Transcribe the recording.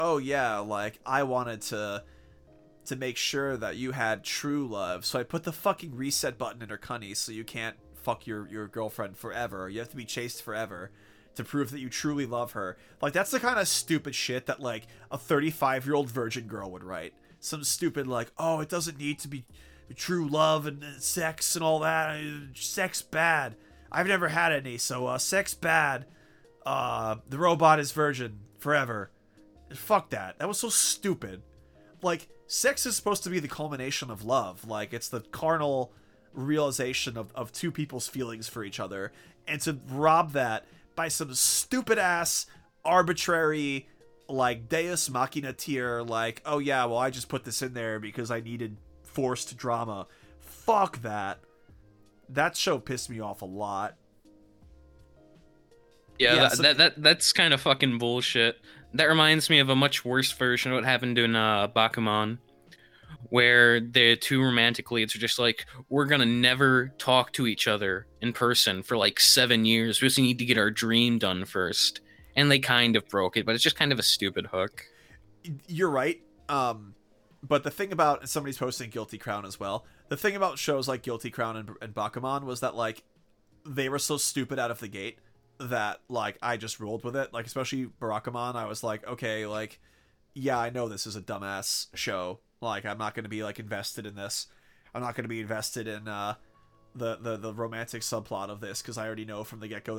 oh yeah, like I wanted to make sure that you had true love, so I put the fucking reset button in her cunny so you can't fuck your girlfriend forever. You have to be chaste forever to prove that you truly love her. Like, that's the kind of stupid shit that, like, a 35-year-old virgin girl would write. Some stupid, like, oh, it doesn't need to be true love and sex and all that. Sex bad. I've never had any, so, sex bad. The robot is virgin forever. Fuck that. That was so stupid. Like, sex is supposed to be the culmination of love. Like, it's the carnal realization of two people's feelings for each other. And to rob that by some stupid ass, arbitrary, like, Deus Machina tier, like, oh yeah, well, I just put this in there because I needed forced drama. Fuck that. That show pissed me off a lot. Yeah, Yeah, that's kind of fucking bullshit. That reminds me of a much worse version of what happened in Bakuman, where the two romantic leads are just like, we're gonna never talk to each other in person for like 7 years. We just need to get our dream done first. And they kind of broke it, but it's just kind of a stupid hook. you're right. But the thing about, and somebody's posting Guilty Crown as well. The thing about shows like Guilty Crown and Bakuman was that, like, they were so stupid out of the gate that, like, I just rolled with it. Like, especially Barakamon, I was like, okay, like, yeah, I know this is a dumbass show. Like, I'm not going to be, like, invested in this. I'm not going to be invested in the romantic subplot of this, because I already know from the get-go